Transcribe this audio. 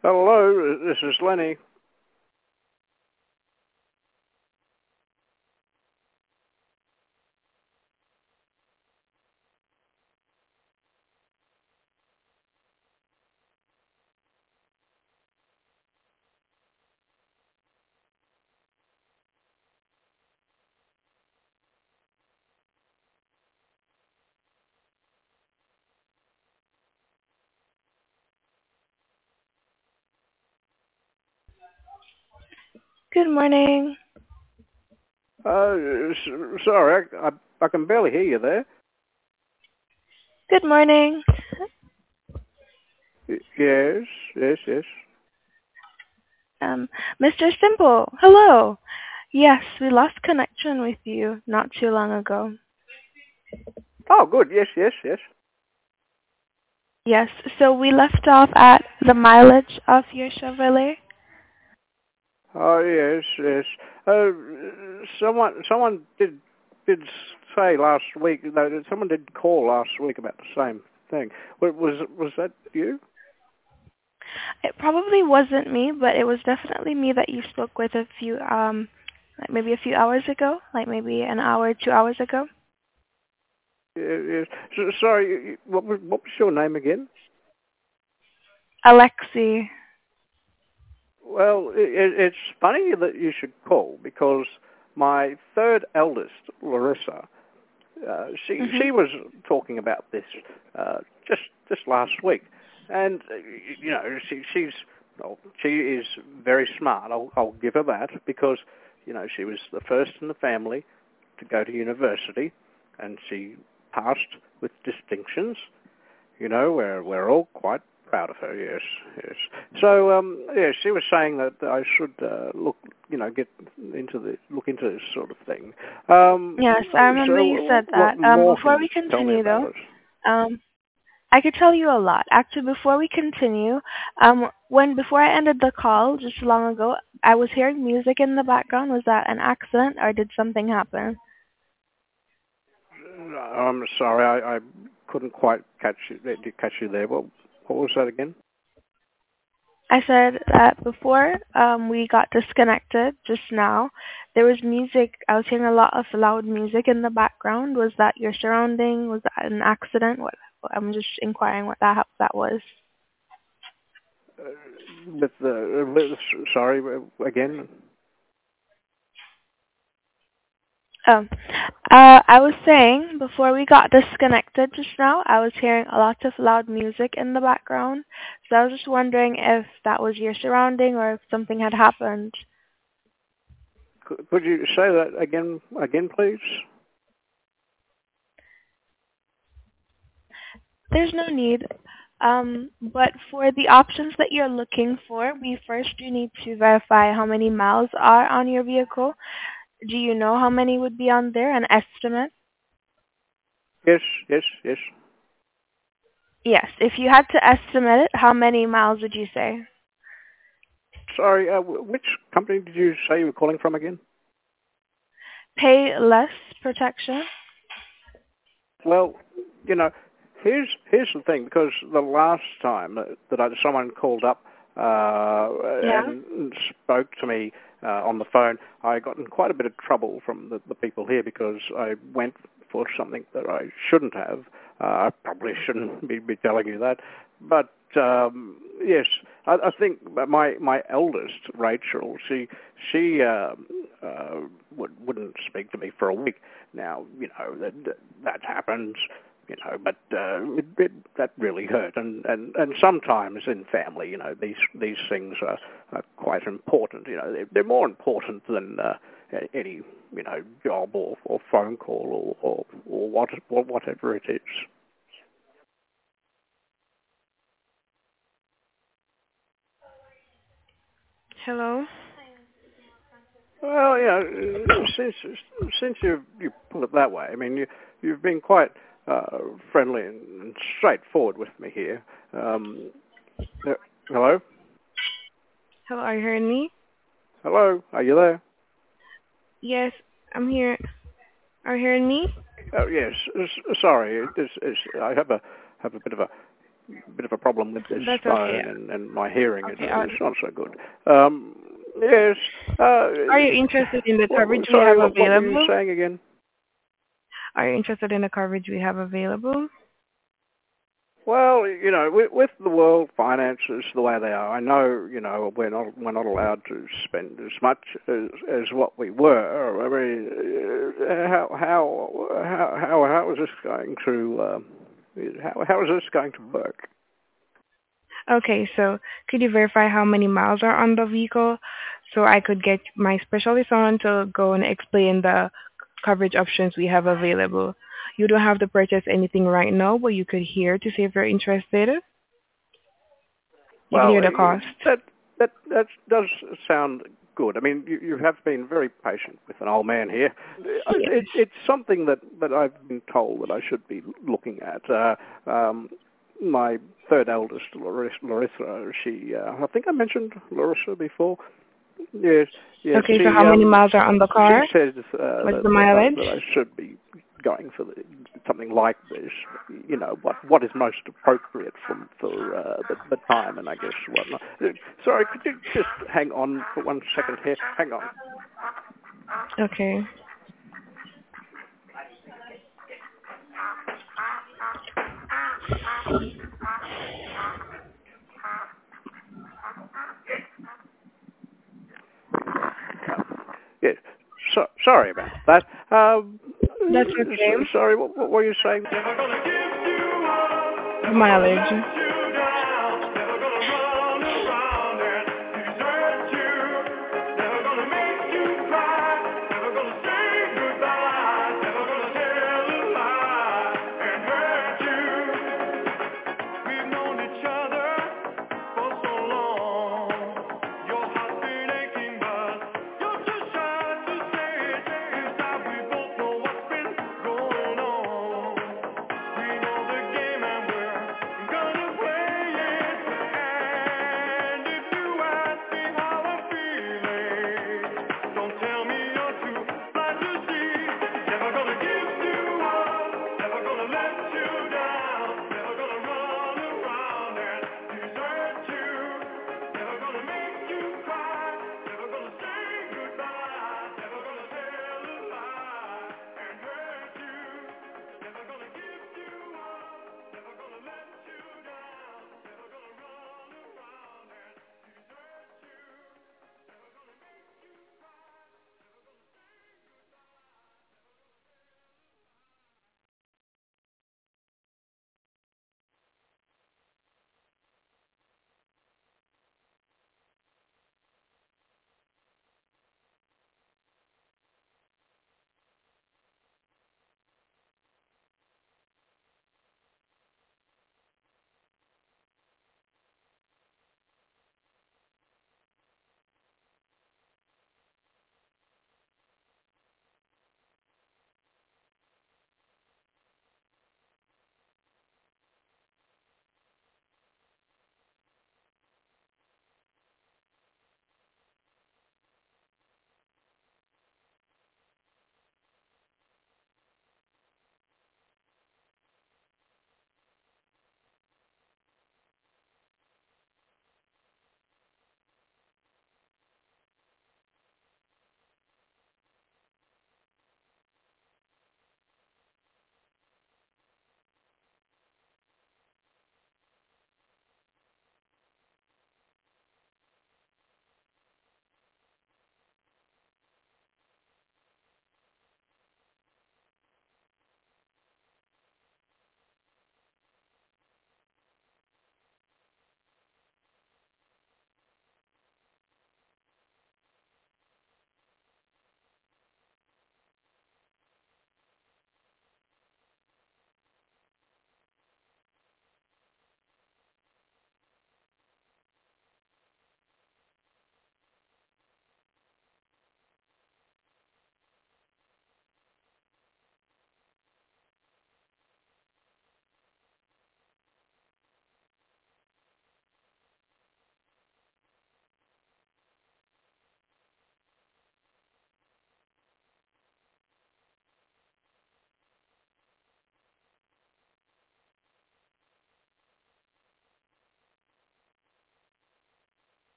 Hello, this is Lenny. Good morning. Sorry, I can barely hear you there. Good morning. Yes, yes. Um, Mr. Simple, hello. Yes, we lost connection with you not too long ago. Oh, good. Yes. Yes, so we left off at the mileage of your Chevrolet. Oh, yes. Someone did say last week. No, someone did call last week about the same thing. Was that you? It probably wasn't me, but it was definitely me that you spoke with like maybe a few hours ago, like maybe an hour, 2 hours ago. Yes. Sorry. What was your name again? Alexi. Well, it's funny that you should call because my third eldest, Larissa, Mhm. she was talking about this just last week, and she is very smart. I'll give her that because she was the first in the family to go to university, and she passed with distinctions. We're all quite proud of her. Yes. So, she was saying that I should look into this sort of thing. Yes, I remember you So, said what that. more Before can we you tell me continue about though, it? um, I could tell you a lot. Actually, before we continue, before I ended the call just long ago, I was hearing music in the background. Was that an accident or did something happen? I'm sorry, I couldn't quite catch you there. What was that again? I said that before we got disconnected just now, there was music. I was hearing a lot of loud music in the background. Was that your surrounding? Was that an accident? What? I'm just inquiring what that was. Sorry again. Oh, I was saying before we got disconnected just now, I was hearing a lot of loud music in the background. So I was just wondering if that was your surrounding or if something had happened. Could you say that again, please? There's no need. But for the options that you're looking for, we first do need to verify how many miles are on your vehicle. Do you know how many would be on there? An estimate? Yes. Yes. If you had to estimate it, how many miles would you say? Sorry, which company did you say you were calling from again? Pay less protection? Well, you know, here's the thing, because the last time someone called up Yeah. and spoke to me on the phone, I got in quite a bit of trouble from the people here because I went for something that I shouldn't have. I probably shouldn't be telling you that, but yes, I think my eldest, Rachel, she wouldn't speak to me for a week. Now, that happens, but that really hurt. And sometimes in family, these things are quite important. They're more important than any, job or phone call or whatever it is. Hello? Well, since you put it that way, I mean, you've been quite friendly and straightforward with me here. Uh, hello, Hello, are you hearing me? hello, are you there? Yes, I'm here. Are you hearing me? Oh yes, sorry. I have a bit of a bit of a problem with this That's phone, okay. and my hearing Okay. is not so good. Yes. Are you interested in the coverage we Sorry, have what were you available? saying again? Are you interested in the coverage we have available? Well, with the world finances the way they are, I know, we're not allowed to spend as much as what we were. I mean, how is this going to how is this going to work? Okay, so could you verify how many miles are on the vehicle so I could get my specialist on to go and explain the coverage options we have available? You don't have to purchase anything right now, but you could hear to see if you're interested. You can Well, hear the cost. that does sound good. I mean, you have been very patient with an old man here. It's something that I've been told that I should be looking at. My third eldest, Larissa, she, I think I mentioned Larissa before. Yes. Okay, so how many miles are on the car? She says What's the mileage? that I should be going for something like this. What is most appropriate for the time, and I guess whatnot. Sorry, could you just hang on for 1 second here? Hang on. Okay. Yes. Sorry about that. That's okay. Sorry, what were you saying? Mileage.